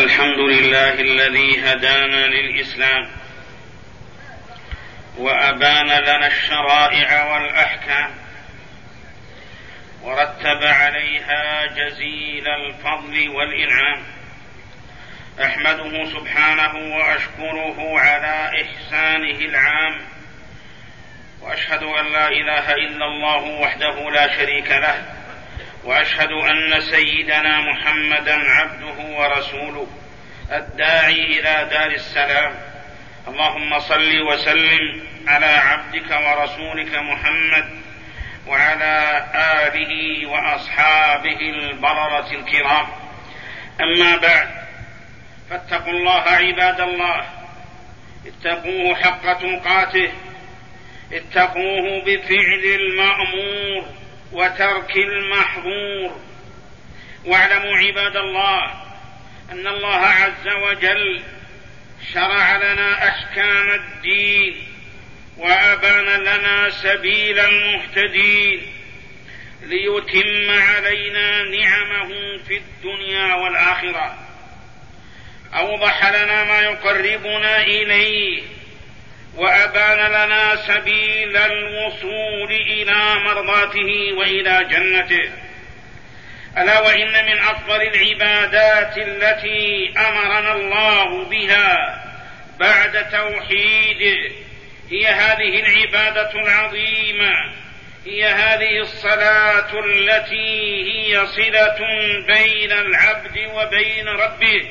الحمد لله الذي هدانا للإسلام وأبان لنا الشرائع والأحكام ورتب عليها جزيل الفضل والإنعام. أحمده سبحانه وأشكره على إحسانه العام، وأشهد أن لا إله إلا الله وحده لا شريك له، وأشهد أن سيدنا محمدا عبده ورسوله الداعي إلى دار السلام. اللهم صل وسلم على عبدك ورسولك محمد وعلى آله وأصحابه البررة الكرام. أما بعد، فاتقوا الله عباد الله، اتقوه حق تقاته، اتقوه بفعل المأمور وترك المحظور. واعلموا عباد الله أن الله عز وجل شرع لنا أحكام الدين وأبان لنا سبيل المهتدين ليتم علينا نعمه في الدنيا والآخرة. أوضح لنا ما يقربنا إليه وأبان لنا سبيل الوصول إلى مرضاته وإلى جنته. ألا وإن من أفضل العبادات التي أمرنا الله بها بعد توحيده هي هذه العبادة العظيمة، هي هذه الصلاة التي هي صلة بين العبد وبين ربه،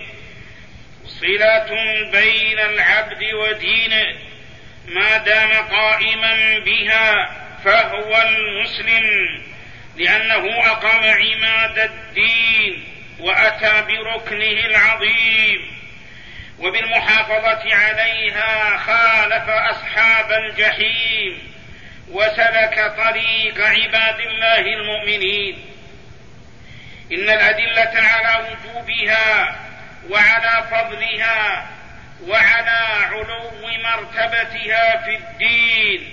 صلة بين العبد ودينه. ما دام قائما بها فهو المسلم، لأنه أقام عماد الدين وأتى بركنه العظيم، وبالمحافظة عليها خالف أصحاب الجحيم وسلك طريق عباد الله المؤمنين. إن الأدلة على وجوبها وعلى فضلها وعلى علو مرتبتها في الدين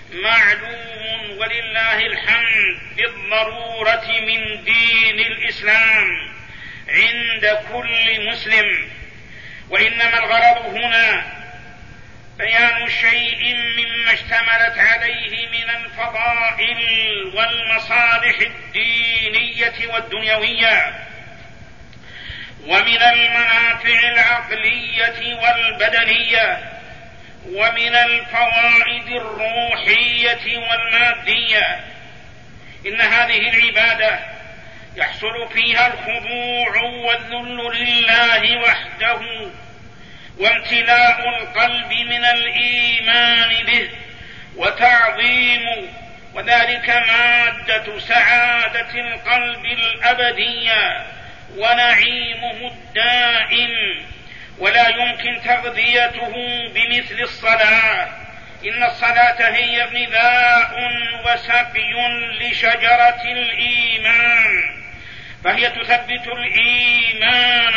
معلوم ولله الحمد بالضرورة من دين الإسلام عند كل مسلم. وإنما الغرض هنا بيان شيء مما اشتملت عليه من الفضائل والمصالح الدينية والدنيوية، ومن المنافع العقلية والبدنية، ومن الفوائد الروحية والمادية. إن هذه العبادة يحصل فيها الخضوع والذل لله وحده، وامتلاء القلب من الإيمان به وتعظيم، وذلك مادة سعادة القلب الأبدية ونعيمه الدائم، ولا يمكن تغذيته بمثل الصلاة. إن الصلاة هي غذاء وسقي لشجرة الإيمان، فهي تثبت الإيمان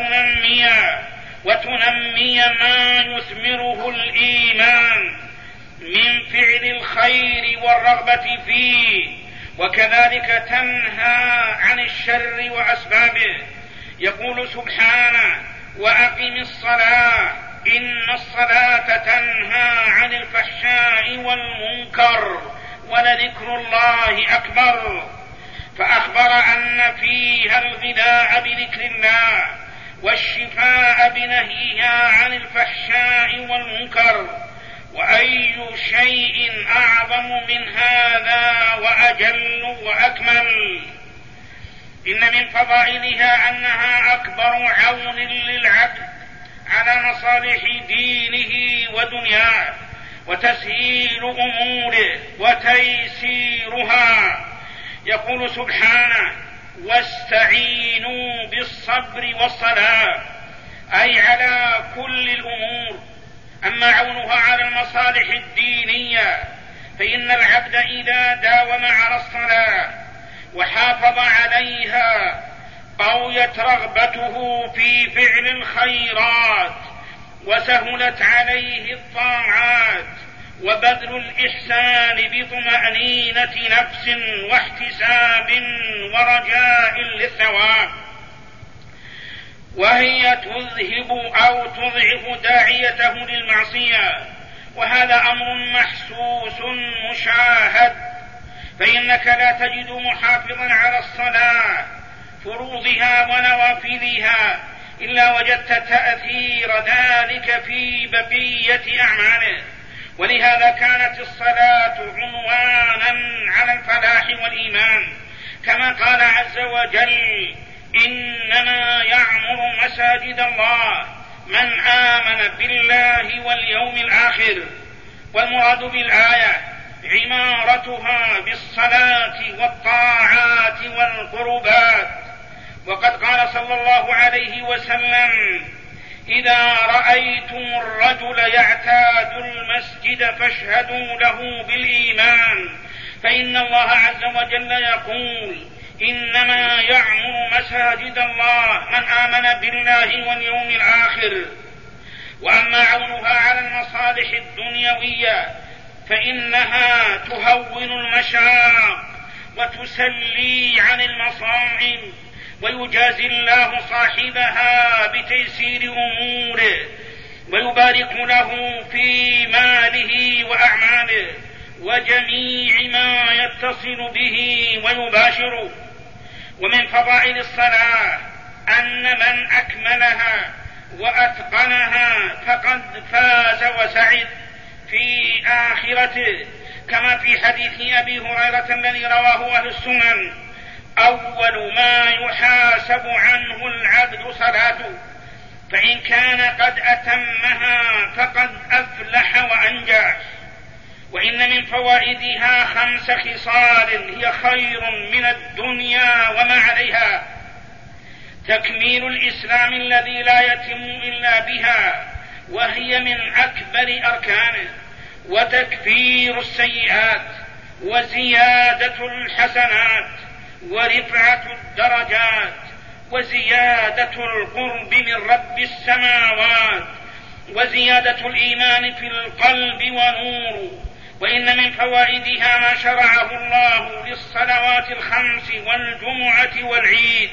وتنمي ما يثمره الإيمان من فعل الخير والرغبة فيه، وكذلك تنهى عن الشر وأسبابه. يقول سبحانه: وأقم الصلاة إن الصلاة تنهى عن الفحشاء والمنكر ولذكر الله أكبر. فأخبر أن فيها الغذاء بذكر الله والشفاء بنهيها عن الفحشاء والمنكر. وأي شيء أعظم من هذا وأجل وأكمل. إن من فضائلها أنها أكبر عون للعبد على مصالح دينه ودنياه وتسهيل أموره وتيسيرها. يقول سبحانه: واستعينوا بالصبر والصلاة، أي على كل الأمور. أما عونها على المصالح الدينية فإن العبد إذا داوم على الصلاة وحافظ عليها قويت رغبته في فعل الخيرات، وسهلت عليه الطاعات، وبذل الإحسان بطمأنينة نفس واحتساب ورجاء للثواب. وهي تذهب أو تضعف داعيته للمعصية، وهذا أمر محسوس مشاهد، فإنك لا تجد محافظا على الصلاة فروضها ونوافلها إلا وجدت تأثير ذلك في بقية أعماله. ولهذا كانت الصلاة عنوانا على الفلاح والإيمان، كما قال عز وجل: إنما يعمر مساجد الله من آمن بالله واليوم الآخر. والمراد بالآية عمارتها بالصلاة والطاعات والقربات. وقد قال صلى الله عليه وسلم: إذا رأيتم الرجل يعتاد المسجد فاشهدوا له بالإيمان، فإن الله عز وجل يقول: إنما يعمر مساجد الله من آمن بالله واليوم الآخر. وأما عونها على المصالح الدنيوية فإنها تهون المشاق وتسلي عن المصاعب، ويجازي الله صاحبها بتيسير أموره، ويبارك له في ماله وأعماله وجميع ما يتصل به ويباشره. ومن فضائل الصلاة أن من أكملها وأتقنها فقد فاز وسعد في آخرته، كما في حديث أبي هريرة الذي رواه أهل السنن: أول ما يحاسب عنه العبد صلاته، فإن كان قد أتمها فقد أفلح وأنجح. وإن من فوائدها 5 خصال هي خير من الدنيا وما عليها: تكميل الإسلام الذي لا يتم إلا بها، وهي من أكبر أركانه، وتكفير السيئات، وزيادة الحسنات، ورفعة الدرجات، وزيادة القرب من رب السماوات، وزيادة الإيمان في القلب ونوره. وإن من فوائدها ما شرعه الله للصلوات ال5 والجمعة والعيد،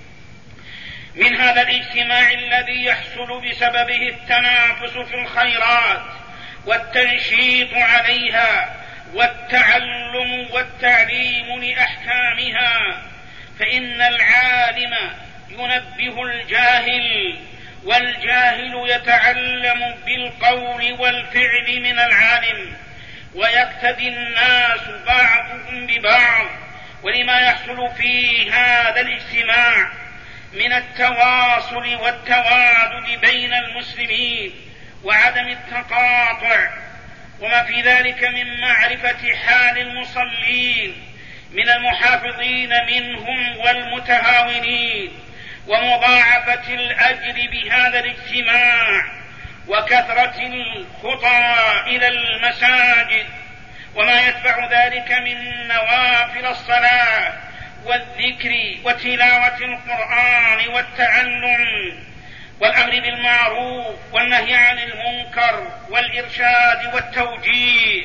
من هذا الاجتماع الذي يحصل بسببه التنافس في الخيرات والتنشيط عليها والتعلم والتعليم لأحكامها، فإن العالم ينبه الجاهل، والجاهل يتعلم بالقول والفعل من العالم، ويقتدي الناس بعضهم ببعض. ولما يحصل في هذا الاجتماع من التواصل والتوادد بين المسلمين وعدم التقاطع، وما في ذلك من معرفة حال المصلين من المحافظين منهم والمتهاونين، ومضاعفة الأجر بهذا الاجتماع، وكثرة الخطى إلى المساجد، وما يتبع ذلك من نوافل الصلاة والذكر وتلاوة القرآن والتعلم والأمر بالمعروف والنهي عن المنكر والإرشاد والتوجيه.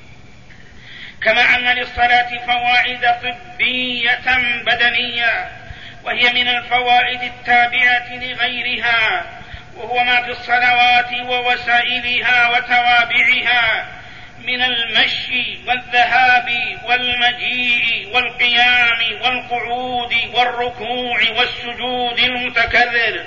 كما أن للصلاة فوائد طبية بدنية، وهي من الفوائد التابعة لغيرها، وهو ما في الصلوات ووسائلها وتوابعها من المشي والذهاب والمجيء والقيام والقعود والركوع والسجود المتكرر،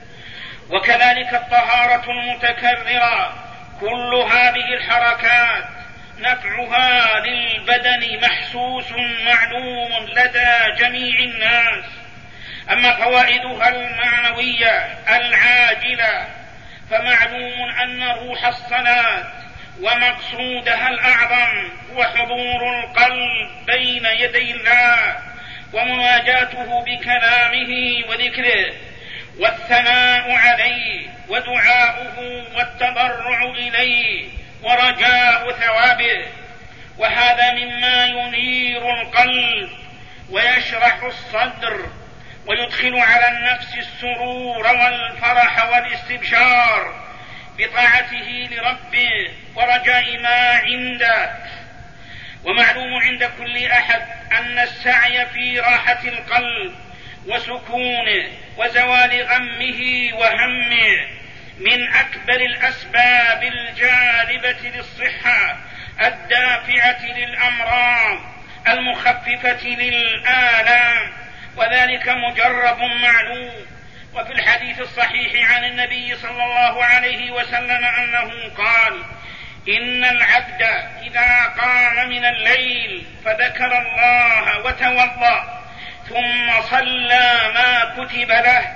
وكذلك الطهارة المتكررة. كل هذه الحركات نفعها للبدن محسوس معلوم لدى جميع الناس. أما فوائدها المعنوية العاجلة فمعلوم أن روح الصلاة ومقصودها الأعظم هو حضور القلب بين يدي الله ومناجاته بكلامه وذكره والثناء عليه ودعاؤه والتضرع إليه ورجاء ثوابه. وهذا مما ينير القلب ويشرح الصدر ويدخل على النفس السرور والفرح والاستبشار بطاعته لربه ورجاء ما عنده. ومعلوم عند كل أحد أن السعي في راحة القلب وسكونه وزوال غمه وهمه من أكبر الأسباب الجالبة للصحة الدافعة للأمراض المخففة للآلام، وذلك مجرب معلوم. وفي الحديث الصحيح عن النبي صلى الله عليه وسلم أنه قال: إن العبد إذا قام من الليل فذكر الله وتوضأ ثم صلى ما كتب له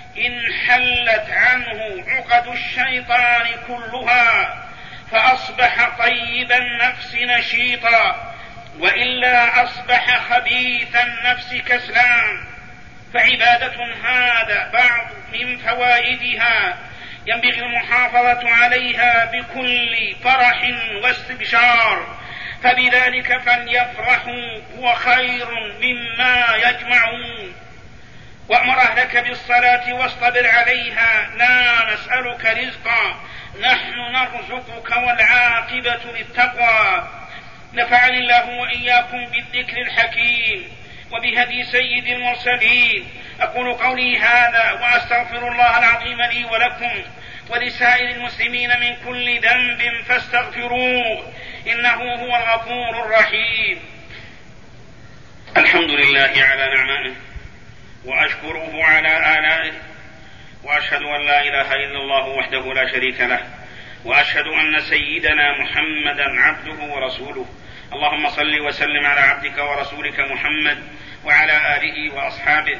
انحلت عنه عقد الشيطان كلها، فأصبح طيب النفس نشيطا، وإلا أصبح خبيث النفس كسلان. فعبادة هذا بعض من فوائدها ينبغي المحافظة عليها بكل فرح واستبشار، فبذلك فليفرحوا هو خير مما يجمعون. وأمر أهلك بالصلاة واصطبر عليها، لا نسألك رزقا نحن نرزقك والعاقبة للتقوى. نفعني الله وإياكم بالذكر الحكيم وبهدي سيد المرسلين. أقول قولي هذا وأستغفر الله العظيم لي ولكم ولسائر المسلمين من كل ذنب فاستغفروه إنه هو الغفور الرحيم. الحمد لله على نعمائه وأشكره على آلائه، وأشهد أن لا إله إلا الله وحده لا شريك له، وأشهد أن سيدنا محمدا عبده ورسوله. اللهم صل وسلم على عبدك ورسولك محمد وعلى آله وأصحابه.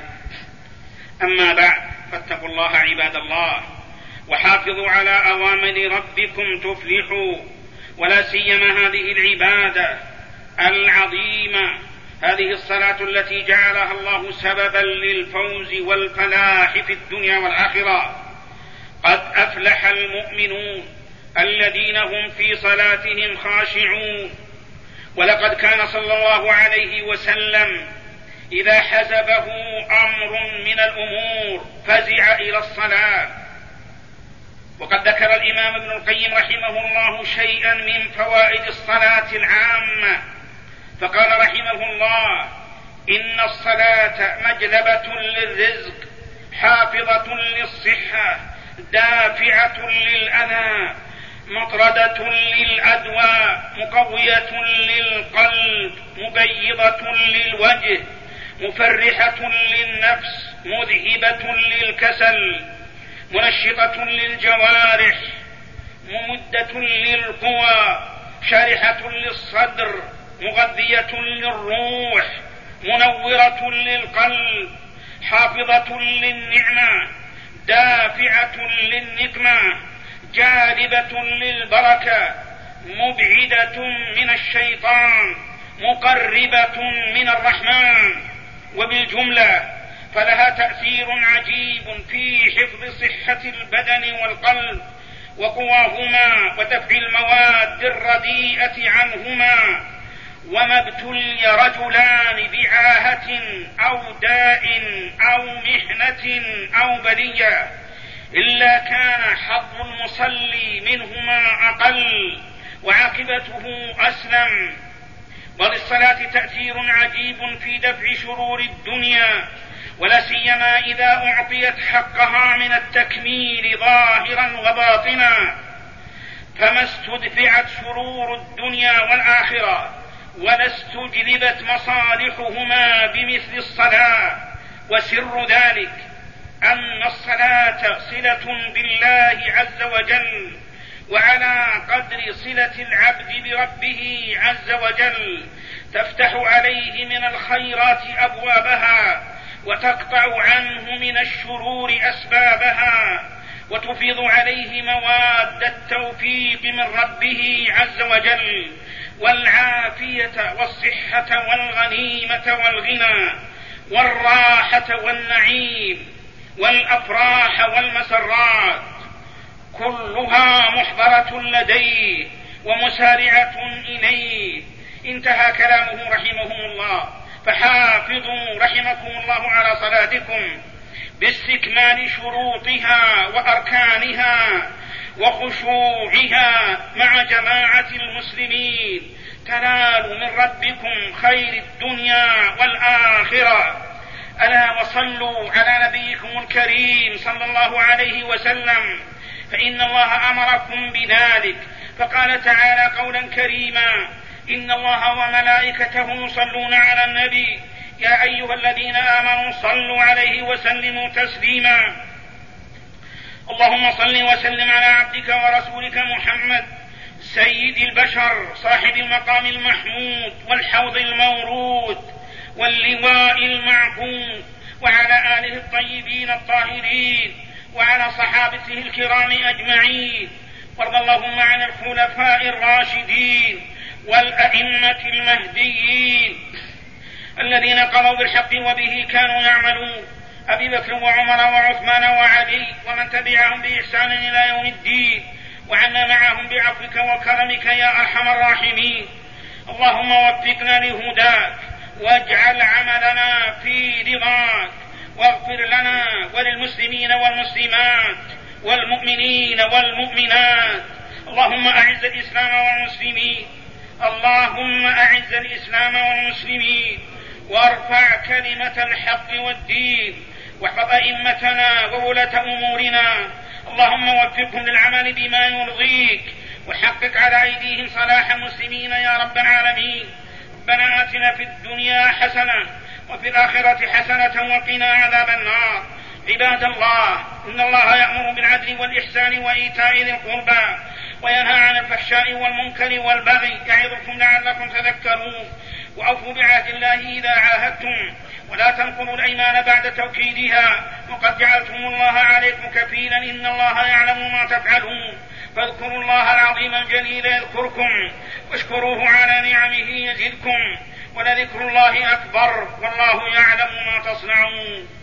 أما بعد، فاتقوا الله عباد الله، وحافظوا على أوامر ربكم تفلحوا، ولا سيما هذه العبادة العظيمة، هذه الصلاة التي جعلها الله سببا للفوز والفلاح في الدنيا والآخرة. قد أفلح المؤمنون الذين هم في صلاتهم خاشعون. ولقد كان صلى الله عليه وسلم إذا حزبه أمر من الأمور فزع إلى الصلاة. وقد ذكر الإمام ابن القيم رحمه الله شيئا من فوائد الصلاة العامة، فقال رحمه الله: إن الصلاة مجلبة للرزق، حافظة للصحة، دافعة للأذى، مطردة للأدوى، مقوية للقلب، مبيضة للوجه، مفرحة للنفس، مذهبة للكسل، منشطة للجوارح، ممدة للقوى، شارحة للصدر، مغذية للروح، منورة للقلب، حافظة للنعمة، دافعة للنقمة، جالبة للبركة، مبعدة من الشيطان، مقربة من الرحمن. وبالجملة فلها تأثير عجيب في حفظ صحة البدن والقلب وقواهما، ودفع المواد الرديئة عنهما. وما ابتلي رجلان بعاهة أو داء أو محنة أو بلية إلا كان حظ المصلي منهما أقل وعاقبته أسلم. وللصلاة تأثير عجيب في دفع شرور الدنيا، ولا سيما إذا أعطيت حقها من التكميل ظاهرا وباطنا، فما استدفعت شرور الدنيا والآخرة ولا استجلبت مصالحهما بمثل الصلاة. وسر ذلك أن الصلاة صلة بالله عز وجل، وعلى قدر صلة العبد بربه عز وجل تفتح عليه من الخيرات أبوابها، وتقطع عنه من الشرور أسبابها، وتفيض عليه مواد التوفيق من ربه عز وجل، والعافية والصحة والغنيمة والغنى والراحة والنعيم والأفراح والمسرات، كلها محضرة لديه ومسارعة إليه. انتهى كلامه رحمه الله. فحافظوا رحمكم الله على صلاتكم باستكمال شروطها وأركانها وخشوعها مع جماعة المسلمين، تنالوا من ربكم خير الدنيا والآخرة. ألا وصلوا على نبيكم الكريم صلى الله عليه وسلم، فإن الله أمركم بذلك، فقال تعالى قولا كريما: إن الله وملائكته يصلون على النبي يا أيها الذين آمنوا صلوا عليه وسلموا تسليما. اللهم صل وسلم على عبدك ورسولك محمد سيد البشر صاحب المقام المحمود والحوض المورود واللواء المعقود، وعلى آله الطيبين الطاهرين، وعلى صحابته الكرام أجمعين، وارض اللهم عن الخلفاء الراشدين والأئمة المهديين الذين قضوا بالحق وبه كانوا يعملون، أبي بكر وعمر وعثمان وعلي ومن تبعهم بإحسان إلى يوم الدين، وعنا معهم بعفوك وكرمك يا أرحم الراحمين. اللهم وفقنا لهداك، واجعل عملنا في رضاك، واغفر لنا وللمسلمين والمسلمات والمؤمنين والمؤمنات. اللهم أعز الإسلام والمسلمين، اللهم أعز الإسلام والمسلمين، وارفع كلمة الحق والدين، واحفظ أئمتنا وولاة أمورنا، اللهم وفقهم للعمل بما يرضيك، وحقق على أيديهم صلاح المسلمين يا رب العالمين. ربنا آتنا في الدنيا حسنة وفي الآخرة حسنة وقنا عذاب النار. عباد الله، إن الله يأمر بالعدل والإحسان وإيتاء ذي القربى وينهى عن الفحشاء والمنكر والبغي يعظكم لعلكم تذكرون. وأوفوا بعهد الله إذا عاهدتم، ولا تنقضوا الأيمان بعد توكيدها، وقد جعلتم الله عليكم كفيلا، إن الله يعلم ما تفعلون. فاذكروا الله العظيم الجليل يذكركم، واشكروه على نعمه يزدكم، ولذكر الله أكبر، والله يعلم ما تصنعون.